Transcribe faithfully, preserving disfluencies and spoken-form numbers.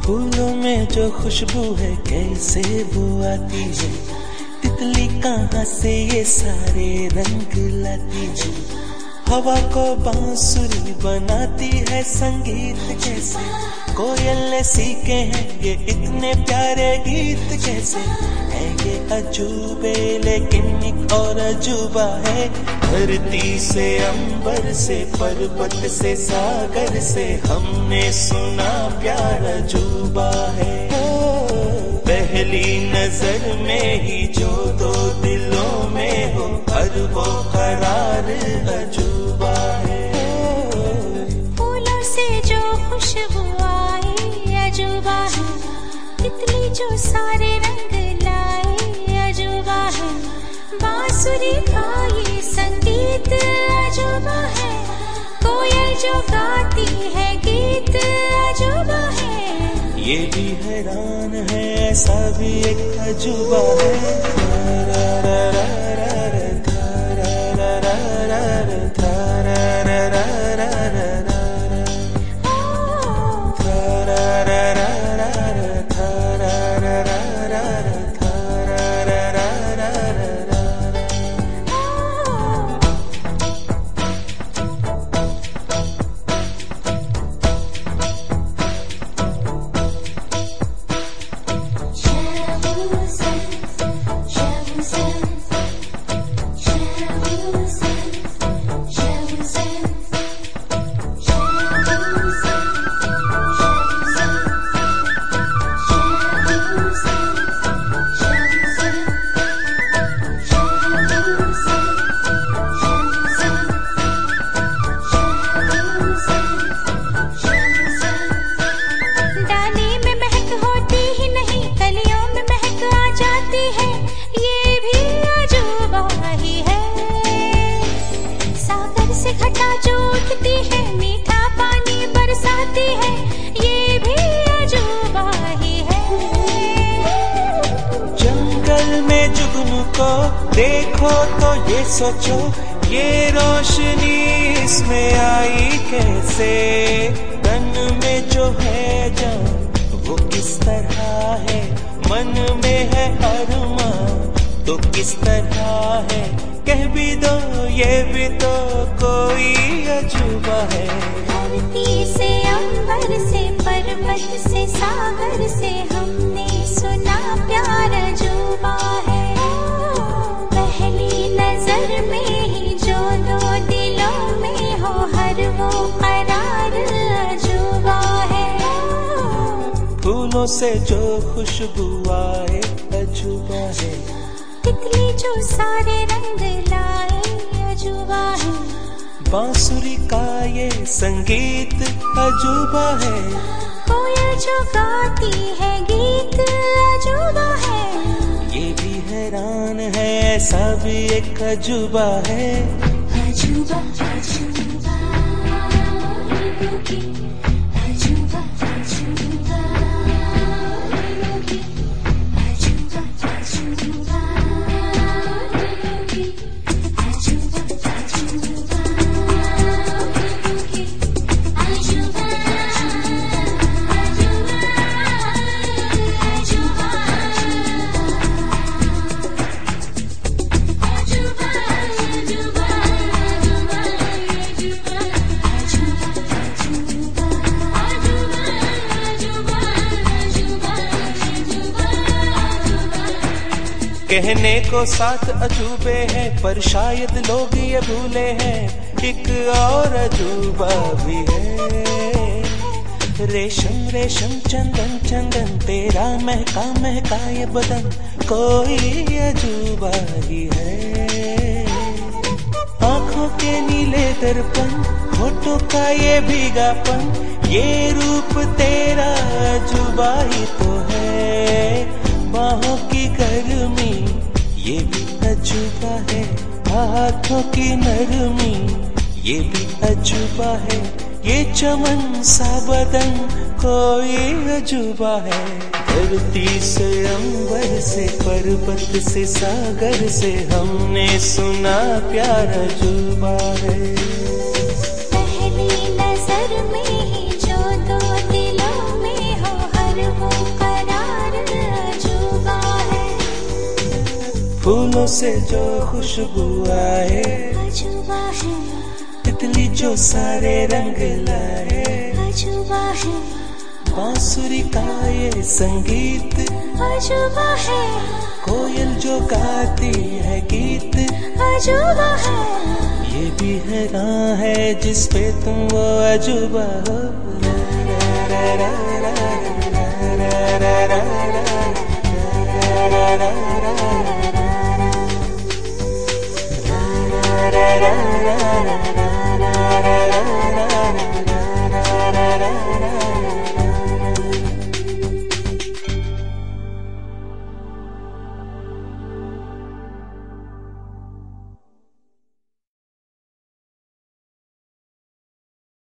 फूलों में जो खुशबू है कैसे वो आती है, तितली कहाँ से ये सारे रंग लाती है। हवा को बांसुरी बनाती है संगीत कैसे, कोयल ने सीखे हैं ये इतने प्यारे गीत कैसे। है ये अजूबे लेकिन एक और अजूबा है, धरती से अंबर से पर्वत से सागर से हमने सुना प्यार अजूबा है। पहली नजर में ही जो दो दिलों में हो हर वो करार अजूबा है। फूलों से जो खुशबू आई अजूबा है, तितली जो सारे रंग लाए अजूबा है। बांसुरी का ये संगीत अजूबा है, कोयल जो गाती है गीत अजूबा है। ये भी हैरान है ऐसा भी एक अजूबा है। देखो तो ये सोचो ये रोशनी इसमें आई कैसे, तन में जो है जान वो किस तरह है, मन में है अरमान तो किस तरह है। कह भी दो ये भी तो कोई अजूबा है। धरती से अंबर से पर्वत से सागर से हमने सुना प्यार अजूबा है। पहली नजर में ही जो दो दिलों में हो हर वो करार अजूबा है। फूलों से जो खुशबू आए अजूबा है, तितली जो सारे रंग लाए अजूबा है। बांसुरी का ये संगीत अजूबा है, कोयल जो गाती है गीत अजूबा है। ये भी हैरान है ऐसा भी एक अजूबा है। अजूबा अजूबा अजूबा अजूबा कहने को साथ अजूबे हैं पर शायद लोग ये भूले हैं एक और अजूबा भी है। रेशम रेशम चंदन चंदन तेरा महका महका ये बदन कोई अजूबा ही है। आंखों के नीले दर्पण होठों का ये भीगापन ये रूप तेरा अजूबा ही तो है। बाहों की गर्मी ये भी अजूबा है, हाथों की नरमी ये भी अजूबा है। ये चमन सा बदन कोई अजूबा है। धरती से अंबर से पर्वत से सागर से हमने सुना प्यार अजूबा है। पहली नजर में ही जो दो दिलों में हो हर फूलों से जो खुशबू आए, अजूबा है, तितली जो सारे रंग लाए, अजूबा है, बांसुरी का ये संगीत, अजूबा है, कोयल जो गाती है गीत, अजूबा है, ये भी हैरान है जिस पे तुम वो अजूबा हो।